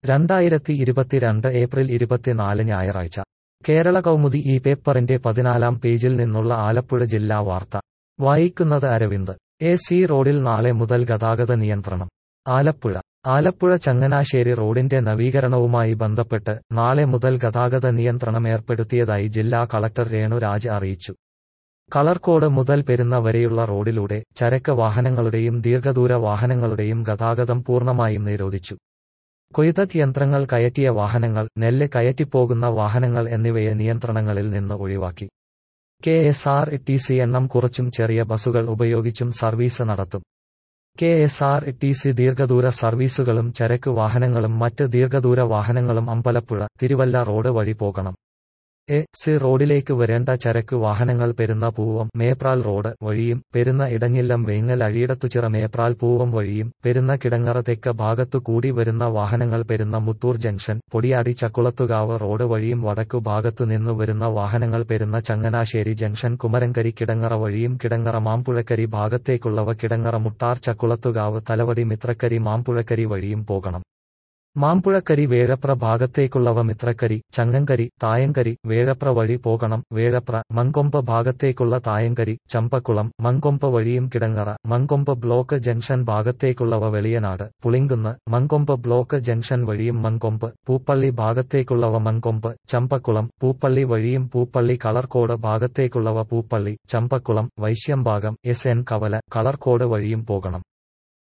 2022 April 24 ഞായറാഴ്ച കേരള കൗമുദി ഈ പേപ്പറിന്റെ 14-ാം പേജിൽ നിന്നുള്ള ആലപ്പുഴ ജില്ലാ വാർത്ത വായിക്കുന്നത് അരവിന്ദ്. എ.സി റോഡിൽ നാളെ മുതൽ ഗതാഗത നിയന്ത്രണം. ആലപ്പുഴ ചങ്ങനാശ്ശേരി റോഡിന്റെ നവീകരണവുമായി ബന്ധപ്പെട്ട് നാളെ മുതൽ ഗതാഗത നിയന്ത്രണം ഏർപ്പെടുത്തിയതായി ജില്ലാ കളക്ടർ രേണു രാജ് അറിയിച്ചു. കളർകോട് മുതൽ പെരുന്ന വരെയുള്ള റോഡിലൂടെ ചരക്ക് വാഹനങ്ങളുടെയും ദീർഘദൂര വാഹനങ്ങളുടെയും ഗതാഗതം പൂർണ്ണമായും നിരോധിച്ചു. കൊയ്ത്ത് യന്ത്രങ്ങൾ കയറ്റിയ വാഹനങ്ങൾ, നെല്ല് കയറ്റിപ്പോകുന്ന വാഹനങ്ങൾ എന്നിവയെ നിയന്ത്രണങ്ങളിൽ നിന്ന് ഒഴിവാക്കി. കെ.എസ്.ആർ.ടി.സി എണ്ണം കുറച്ചും ചെറിയ ബസുകൾ ഉപയോഗിച്ചും സർവീസ് നടത്തും. കെ.എസ്.ആർ.ടി.സി ദീർഘദൂര സർവീസുകളും ചരക്ക് വാഹനങ്ങളും മറ്റ് ദീർഘദൂര വാഹനങ്ങളും അമ്പലപ്പുഴ, തിരുവല്ല റോഡ് വഴി പോകണം. എ.സി റോഡിലേക്ക് വരേണ്ട ചരക്ക് വാഹനങ്ങൾ പെരുന്ന പൂവം, മേപ്രാൽ റോഡ് വഴിയും പെരുന്ന ഇടഞ്ഞില്ലം വേങ്ങൽ അഴിയിടത്തുചിറ മേപ്രാൽ പൂവം വഴിയും പെരുന്ന കിടങ്ങറ തെക്ക് ഭാഗത്തു കൂടി വരുന്ന വാഹനങ്ങൾ പെരുന്ന മുത്തൂർ ജംഗ്ഷൻ, പൊടിയാടി ചക്കുളത്തുകാവ് റോഡ് വഴിയും വടക്കു ഭാഗത്തു നിന്നു വരുന്ന വാഹനങ്ങൾ പെരുന്ന ചങ്ങനാശ്ശേരി ജംഗ്ഷൻ കുമരങ്കരി കിടങ്ങറ വഴിയും കിടങ്ങറ മാമ്പുഴക്കരി ഭാഗത്തേക്കുള്ളവ കിടങ്ങറ മുട്ടാർ ചക്കുളത്തുകാവ് തലവടി മിത്രക്കരി മാമ്പുഴക്കരി വഴിയും പോകണം. മാമ്പുഴക്കരി വേഴപ്ര ഭാഗത്തേക്കുള്ളവ മിത്രക്കരി, ചങ്ങങ്കരി, തായങ്കരി, വേഴപ്ര വഴി പോകണം. വേഴപ്ര, മങ്കൊമ്പ് ഭാഗത്തേക്കുള്ള തായങ്കരി, ചമ്പക്കുളം, മങ്കൊമ്പ് വഴിയും കിടങ്ങറ, മങ്കൊമ്പ് ബ്ലോക്ക് ജംഗ്ഷൻ ഭാഗത്തേക്കുള്ളവ വെളിയനാട്, പുളിങ്കുന്ന്, മങ്കൊമ്പ് ബ്ലോക്ക് ജംഗ്ഷൻ വഴിയും മങ്കൊമ്പ്, പൂപ്പള്ളി ഭാഗത്തേക്കുള്ളവ മങ്കൊമ്പ്, ചമ്പക്കുളം, പൂപ്പള്ളി വഴിയും പൂപ്പള്ളി കളർകോട് ഭാഗത്തേക്കുള്ളവ പൂപ്പള്ളി, ചമ്പക്കുളം, വൈശ്യംഭാഗം, എസ്.എൻ. കവല, കളർകോട് വഴിയും പോകണം.